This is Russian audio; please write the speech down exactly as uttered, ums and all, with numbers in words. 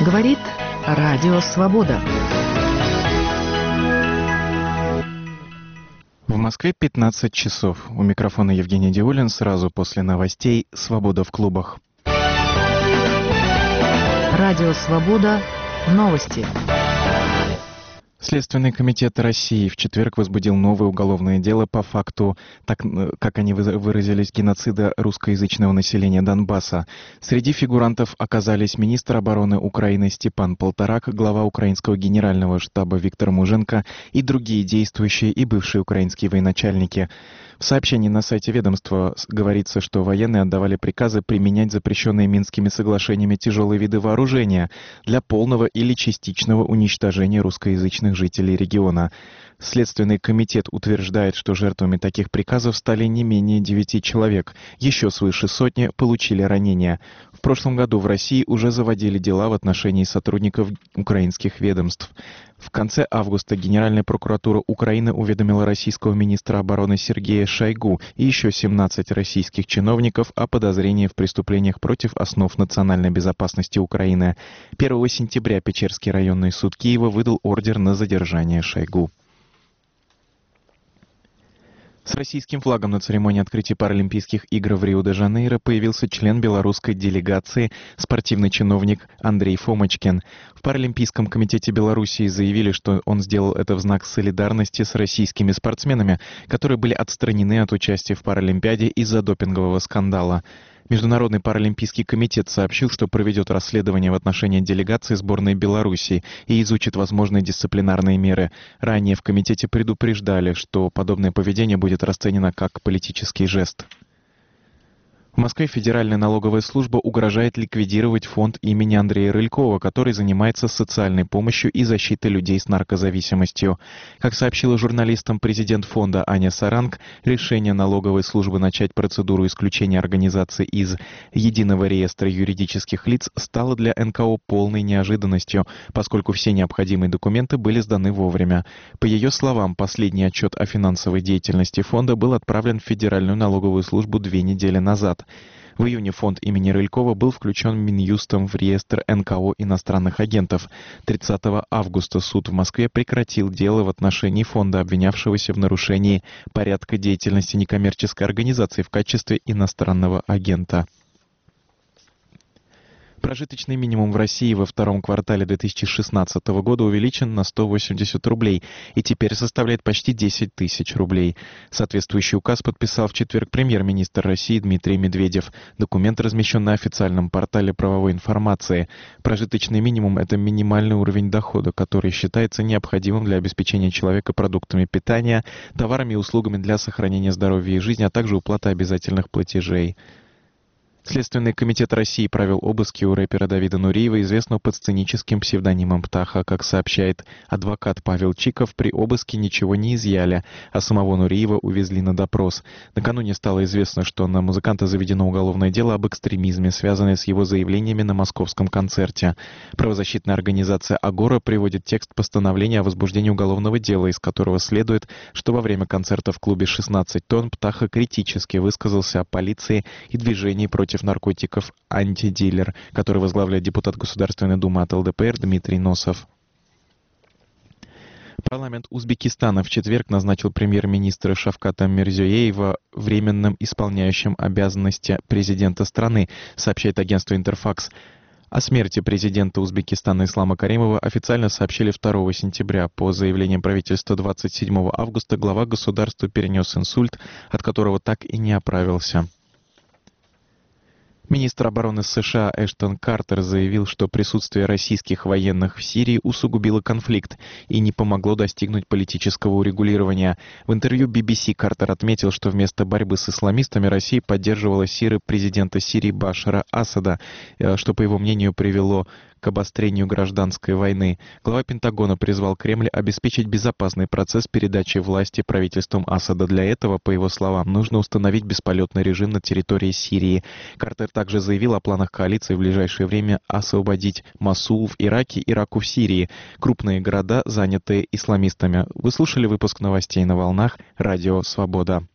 Говорит Радио Свобода. В Москве пятнадцать часов. У микрофона Евгений Диулин. Сразу после новостей «Свобода в клубах». Радио Свобода. Новости. Следственный комитет России в четверг возбудил новое уголовное дело по факту, так как они выразились, геноцида русскоязычного населения Донбасса. Среди фигурантов оказались министр обороны Украины Степан Полторак, глава украинского генерального штаба Виктор Муженко и другие действующие и бывшие украинские военачальники. В сообщении на сайте ведомства говорится, что военные отдавали приказы применять запрещенные Минскими соглашениями тяжелые виды вооружения для полного или частичного уничтожения русскоязычных жителей региона. Следственный комитет утверждает, что жертвами таких приказов стали не менее девяти человек. Еще свыше сотни получили ранения. В прошлом году в России уже заводили дела в отношении сотрудников украинских ведомств. В конце августа Генеральная прокуратура Украины уведомила российского министра обороны Сергея Шойгу и еще семнадцать российских чиновников о подозрении в преступлениях против основ национальной безопасности Украины. первого сентября Печерский районный суд Киева выдал ордер на задержание Шойгу. С российским флагом на церемонии открытия Паралимпийских игр в Рио-де-Жанейро появился член белорусской делегации, спортивный чиновник Андрей Фомочкин. В Паралимпийском комитете Белоруссии заявили, что он сделал это в знак солидарности с российскими спортсменами, которые были отстранены от участия в Паралимпиаде из-за допингового скандала. Международный паралимпийский комитет сообщил, что проведет расследование в отношении делегации сборной Беларуси и изучит возможные дисциплинарные меры. Ранее в комитете предупреждали, что подобное поведение будет расценено как политический жест. В Москве Федеральная налоговая служба угрожает ликвидировать фонд имени Андрея Рылькова, который занимается социальной помощью и защитой людей с наркозависимостью. Как сообщила журналистам президент фонда Аня Саранг, решение налоговой службы начать процедуру исключения организации из Единого реестра юридических лиц стало для эн ка о полной неожиданностью, поскольку все необходимые документы были сданы вовремя. По ее словам, последний отчет о финансовой деятельности фонда был отправлен в Федеральную налоговую службу две недели назад. В июне фонд имени Рылькова был включен Минюстом в реестр эн ка о иностранных агентов. тридцатого августа суд в Москве прекратил дело в отношении фонда, обвинявшегося в нарушении порядка деятельности некоммерческой организации в качестве иностранного агента. Прожиточный минимум в России во втором квартале две тысячи шестнадцатого года увеличен на сто восемьдесят рублей и теперь составляет почти десять тысяч рублей. Соответствующий указ подписал в четверг премьер-министр России Дмитрий Медведев. Документ размещен на официальном портале правовой информации. Прожиточный минимум – это минимальный уровень дохода, который считается необходимым для обеспечения человека продуктами питания, товарами и услугами для сохранения здоровья и жизни, а также уплаты обязательных платежей. Следственный комитет России провел обыски у рэпера Давида Нуриева, известного под сценическим псевдонимом Птаха. Как сообщает адвокат Павел Чиков, при обыске ничего не изъяли, а самого Нуриева увезли на допрос. Накануне стало известно, что на музыканта заведено уголовное дело об экстремизме, связанное с его заявлениями на московском концерте. Правозащитная организация «Агора» приводит текст постановления о возбуждении уголовного дела, из которого следует, что во время концерта в клубе шестнадцать тонн Птаха критически высказался о полиции и движении против наркотиков «Антидилер», который возглавляет депутат Государственной Думы от эл дэ пэ эр Дмитрий Носов. Парламент Узбекистана в четверг назначил премьер-министра Шавката Мирзиёева временным исполняющим обязанности президента страны, сообщает агентство «Интерфакс». О смерти президента Узбекистана Ислама Каримова официально сообщили второго сентября. По заявлениям правительства двадцать седьмого августа глава государства перенес инсульт, от которого так и не оправился. Министр обороны США Эштон Картер заявил, что присутствие российских военных в Сирии усугубило конфликт и не помогло достигнуть политического урегулирования. В интервью би би си Картер отметил, что вместо борьбы с исламистами Россия поддерживала сиры президента Сирии Башара Асада, что, по его мнению, привело к обострению гражданской войны. Глава Пентагона призвал Кремль обеспечить безопасный процесс передачи власти правительством Асада. Для этого, по его словам, нужно установить бесполетный режим на территории Сирии. Картер также заявил о планах коалиции в ближайшее время освободить Мосул в Ираке и Раку в Сирии, крупные города, занятые исламистами. Вы слушали выпуск новостей на волнах Радио Свобода.